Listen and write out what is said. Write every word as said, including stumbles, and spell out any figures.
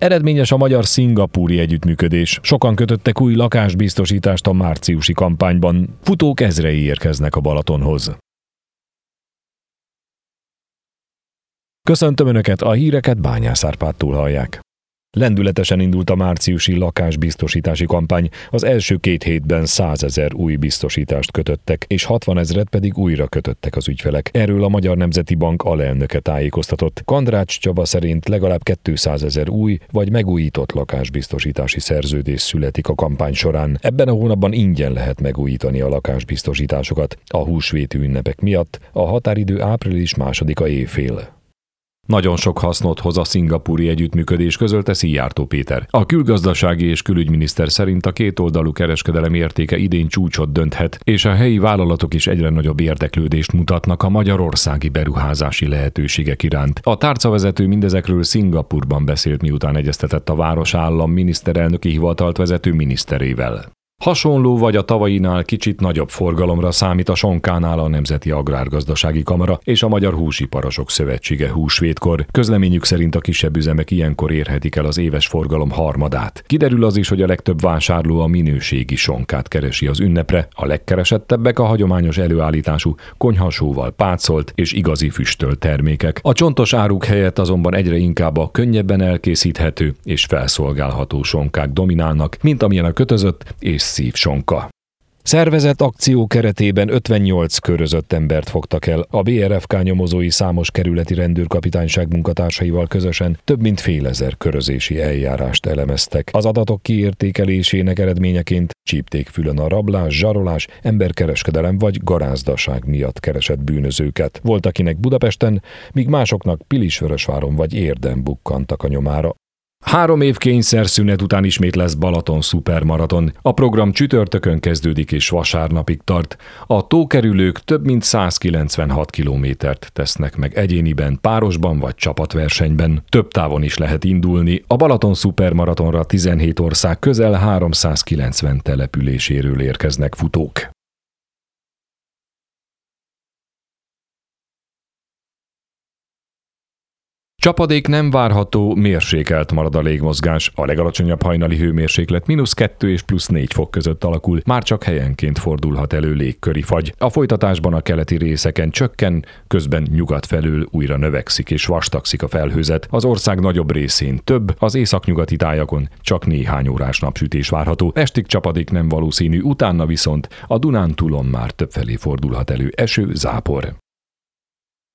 Eredményes a magyar-szingapúri együttműködés. Sokan kötöttek új lakásbiztosítást a márciusi kampányban. Futók ezrei érkeznek a Balatonhoz. Köszöntöm Önöket, a híreket Bányász Árpádtól hallják. Lendületesen indult a márciusi lakásbiztosítási kampány, az első két hétben százezer új biztosítást kötöttek, és hatvanezret pedig újra kötöttek az ügyfelek. Erről a Magyar Nemzeti Bank alelnöke tájékoztatott. Kandrács Csaba szerint legalább kétszázezer új vagy megújított lakásbiztosítási szerződés születik a kampány során. Ebben a hónapban ingyen lehet megújítani a lakásbiztosításokat. A húsvéti ünnepek miatt a határidő április másodika éjfél. Nagyon sok hasznot hoz a szingapúri együttműködés, közölte Szijjártó Péter. A külgazdasági és külügyminiszter szerint a kétoldalú kereskedelem értéke idén csúcsot dönthet, és a helyi vállalatok is egyre nagyobb érdeklődést mutatnak a magyarországi beruházási lehetőségek iránt. A tárcavezető mindezekről Szingapúrban beszélt, miután egyeztetett a városállam miniszterelnöki hivatalt vezető miniszterével. Hasonló vagy a tavainál kicsit nagyobb forgalomra számít a sonkánál a Nemzeti Agrárgazdasági Kamara és a Magyar Húsiparosok Szövetsége húsvétkor. Közleményük szerint a kisebb üzemek ilyenkor érhetik el az éves forgalom harmadát. Kiderül az is, hogy a legtöbb vásárló a minőségi sonkát keresi az ünnepre, a legkeresettebbek a hagyományos előállítású, konyhasóval pácolt és igazi füstölt termékek. A csontos áruk helyett azonban egyre inkább a könnyebben elkészíthető és felszolgálható sonkák dominálnak, mint amilyen a kötözött és szívsonka. Szervezett akció keretében ötvennyolc körözött embert fogtak el. A bé er ef ká nyomozói számos kerületi rendőrkapitányság munkatársaival közösen több mint félezer körözési eljárást elemeztek. Az adatok kiértékelésének eredményeként csípték fülön a rablás, zsarolás, emberkereskedelem vagy garázdaság miatt keresett bűnözőket. Volt, akinek Budapesten, míg másoknak Pilisvörösváron vagy Érden bukkantak a nyomára. Három év kényszerszünet után ismét lesz Balaton szupermaraton. A program csütörtökön kezdődik és vasárnapig tart. A tókerülők több mint százkilencvenhat kilométert tesznek meg egyéniben, párosban vagy csapatversenyben. Több távon is lehet indulni. A Balaton szupermaratonra tizenhét ország közel háromszázkilencven településéről érkeznek futók. Csapadék nem várható, mérsékelt marad a légmozgás. A legalacsonyabb hajnali hőmérséklet mínusz kettő és plusz négy fok között alakul, már csak helyenként fordulhat elő légköri fagy. A folytatásban a keleti részeken csökken, közben nyugat felől újra növekszik és vastagszik a felhőzet. Az ország nagyobb részén több, az északnyugati tájakon csak néhány órás napsütés várható. Estig csapadék nem valószínű, utána viszont a Dunántúlon már többfelé fordulhat elő eső, zápor.